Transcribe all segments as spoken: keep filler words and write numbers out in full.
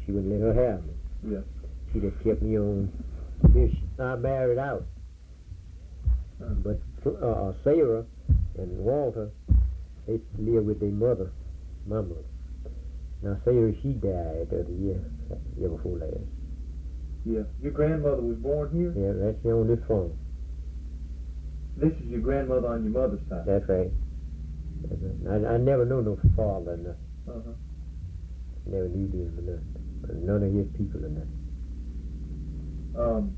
she wouldn't let her have me. Yeah. She just kept me on. Till she, I married out. Uh-huh. But uh, Sarah and Walter, they lived with their mother, my mother. Now Sarah, she died the other year, year before last. Yeah. Your grandmother was born here? Yeah, that's on this phone. This is your grandmother on your mother's side? That's right. That's right. I, I never knew no father or nothing. Uh-huh. Never knew him or nothing. None of his people or nothing. Um,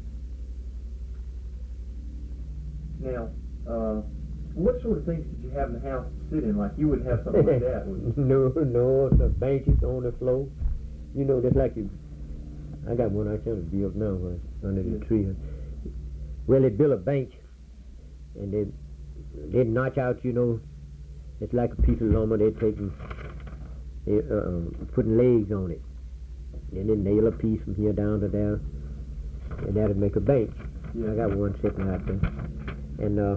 now, uh, what sort of things did you have in the house to sit in? Like, you wouldn't have something like that, would you? No, no, the benches on the floor. You know, just like you, I got one I tell you built now uh, under the Yeah. tree. Well, they built a bench, and they they notch out, you know, it's like a piece of lumber. They taking, they uh, um, putting legs on it, and then nail a piece from here down to there, and that'll make a bench. Yeah. I got one sitting out there, and uh,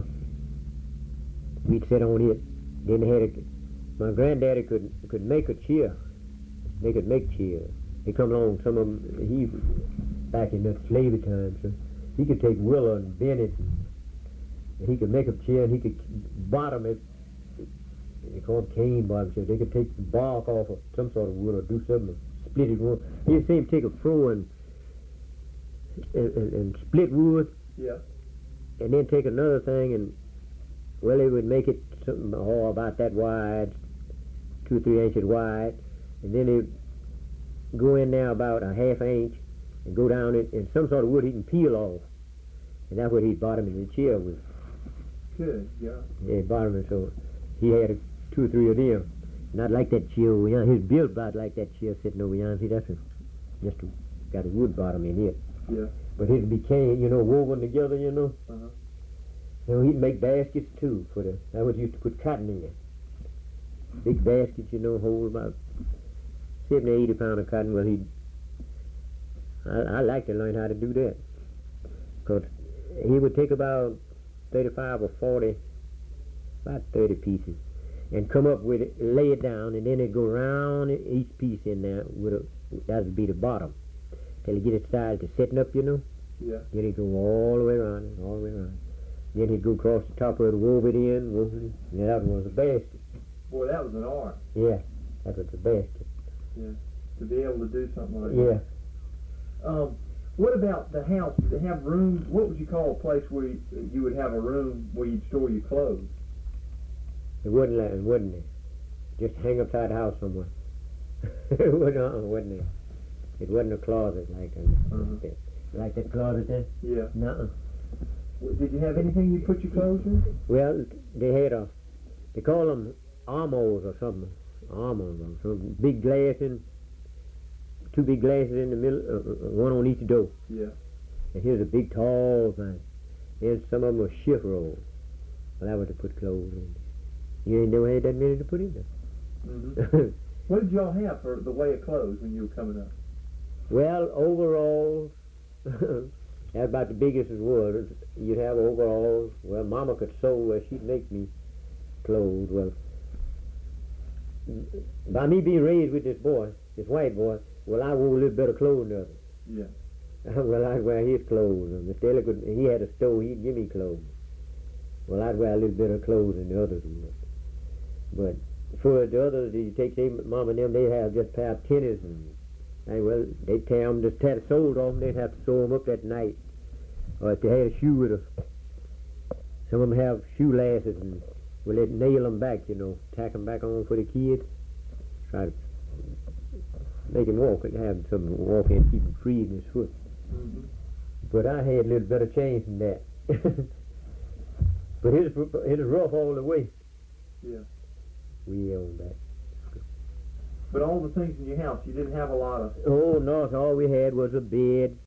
we'd sit on it. Then they had a, my granddaddy could could make a chair. They could make chairs. They come along, some of them, he, back in that slavery time, so he could take willow and bend it, and, and he could make a chair, and he could bottom it. They call them cane bottom chairs. They could take the bark off of some sort of wood or do something, split it. One. He'd say take a fro and, and, and, and split wood, Yeah. and then take another thing, and well, they would make it something oh, about that wide, two or three inches wide, and then they go in there about a half inch and go down it in some sort of wood he can peel off, and that's what he bottom in the chair with. Good, yeah. Yeah, bottom it, so he had a, two or three of them. Not like that chair over yonder. His built about like that chair sitting over yonder. See, that's a, just a, got a wood bottom in it. Yeah. But his became, you know, woven together, you know. Uh-huh. You know, he'd make baskets too for the, that was used to put cotton in. Big baskets, you know, hold about seventy, eighty pound of cotton. Well, he'd, I, I like to learn how to do that. Because he would take about thirty-five or forty, about thirty pieces, and come up with it, lay it down, and then it'd go around each piece in there with a, that would be the bottom, till he get it started to setting up, you know. Yeah. Then he'd go all the way around it, all the way around. Then he'd go across the top of it, wove it in, wove it in, and that was a basket. Boy, that was an art. Yeah, that was a basket. Yeah. To be able to do something like Yeah. that. Um, what about the house? Did they have rooms? What would you call a place where you, you would have a room where you'd store your clothes? It wasn't like, it wasn't there. Just hang upside the house somewhere. It wasn't, uh, wasn't there. It wasn't a closet like that. Uh-huh. Like that closet there? Yeah. Nuh-uh. W- Did you have anything you put your clothes in? Well, they had a, they call them armors or something. Armors or something. Big glass in, two big glasses in the middle, uh, uh, one on each door. Yeah. And here's a big tall thing. Then some of them were shift rolls. Well, that was to put clothes in. You ain't never had that many to put in there. Mm-hmm. What did y'all have for the way of clothes when you were coming up? Well, overalls, that's about the biggest it was. You'd have overalls. Well, Mama could sew where she'd make me clothes. Well, by me being raised with this boy, this white boy, well, I wore a little better clothes than others. Yeah. Well, I'd wear his clothes. And Mister Elliott, he had a store, he'd give me clothes. Well, I'd wear a little better clothes than the others would. But for the others, you take, say, Mama and them, they'd have just a pair of tennis, and, and well, they'd tear them, just tear the soles off, and they'd have to sew them up that night. Or if they had a shoe with them, some of them have shoelaces, and well, they'd nail them back, you know, tack them back on for the kids. Try to make him walk, and have some walk in, keep him free in his foot. Mm-hmm. But I had a little better change than that. But it was, it was rough all the way. Yeah. We on that. But all the things in your house, you didn't have a lot of. Oh, no, all we had was a bed,